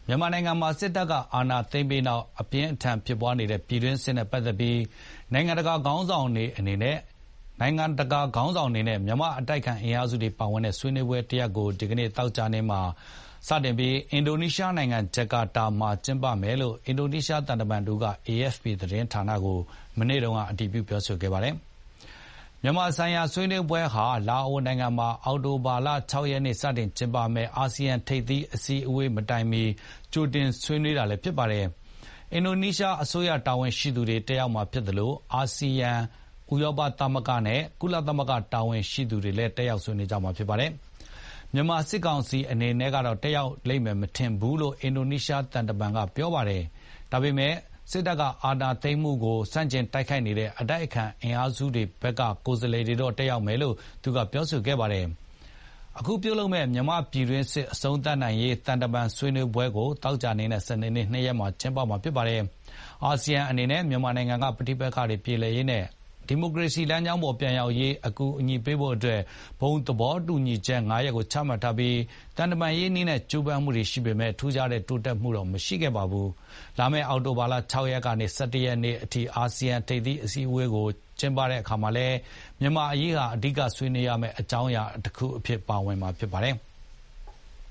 မြန်မာနိုင်ငံမှာစစ်တပ်ကအာဏာသိမ်းပြီးနောက်အပြင်းအထန်ဖြစ်ပွားနေတဲ့ပြည်တွင်းစစ်နဲ့ပတ်သက်ပြီးနိုင်ငံတကာခေါင်းဆောင်တွေအနေနဲ့မြန်မာအတိုက်အခံအင်အားစုတွေပါဝင်တဲ့ဆွေးနွေးပွဲတစ်ရပ်ကိုဒီကနေ့သောကြာနေ့မှာစတင်ပြီးအင်ဒိုနီးရှားနိုင်ငံဂျကာတာမှာကျင်းပမယ်လို့အင်ဒိုနီးရှားတန်တမန်တို့က AFP သတင်းဌာနကိုမနေ့တုန်းကအတည်ပြုပြောဆိုခဲ့ပါတယ်။မြန်မာဆိုင်ရာဆွေးနွေးပွဲဟာလာအိုနိုင်ငံမှာအောက်တိုဘာလ 6 ရက်နေ့စတင်ကျင်းပမယ့်အာဆီယံထိပ်သီးအစည်းအဝေးမတိုင်မီကြိုတင်ဆွေးနွေးတာလည်းဖြစ်ပါတယ်။အင်ဒိုနီးရှားအစိုးရတာဝန်ရှိသူတွေတက်ရောက်မှာဖြစ်တယ်လို့အာဆီယံဥရောပသမဂ္ဂနဲ့ကုလသမဂ္ဂတာဝန်ရှိသူတွေလည်းတက်ရောက်ဆွေးနွေးကြမှာဖြစ်ပါတယ်။မြန်မာစစ်ကောင်စီအနေနဲ့ကတော့တက်ရောက်လိမ့်မယ်မထင်ဘူးလို့အင်ဒိုနီးရှားတန်တမန်ကပြောပါတယ်။ဒါပေမဲ့စစ်တပ်ကအာဏာသိမ်းမှုကိုစန့်ကျင်တိုက်ခိုက်နေတဲ့အတိုက်အခံအင်အားစုတွေဘက်ကကိုယ်စားလှယ်တွေတော့တက်ရောက်မယ်လို့သူကပြောဆိုခဲ့ပါတယ်။အခုပြုလုပ်မဲ့မြန်မာပြည်တွင်းစစ်အဆုံးသတ်နိုင်ရေးတန်တမန်ဆွေးနွေးပွဲကိုတောက်ကြနေနဲ့စနေနေ့2ရက်မှာကျင်းပမှာဖြစ်ပါတယ်။အာဆီယံအနေနဲ့မြန်မာနိုင်ငံကပဋိပက္ခတွေပြေလည်ရေးနဲ့ဒီမိုကရေစီလမ်းကြောင်းပေါ်ပြန်ရောက်ရေးအကူအညီပေးဖို့အတွက်ဘုံသဘောတူညီချက်9ရပ်ကိုချမှတ်ထားပြီးတန်တမန်ရေးနည်းနဲ့ကြိုးပမ်းမှုတွေရှိပေမဲ့ထူးခြားတဲ့တိုးတက်မှုတော့မရှိခဲ့ပါဘူး။လာမယ့်အောက်တိုဘာလ6ရက်ကနေ17ရက်နေ့အထိအာဆီယံထိပ်သီးအစည်းအဝေးကိုကျင်းပတဲ့အခါမှာလဲမြန်မာအရေးဟာအဓိကဆွေးနွေးရမယ့်အကြောင်းအရာတစ်ခုအဖြစ်ပါဝင်မှာဖြစ်ပါတယ်။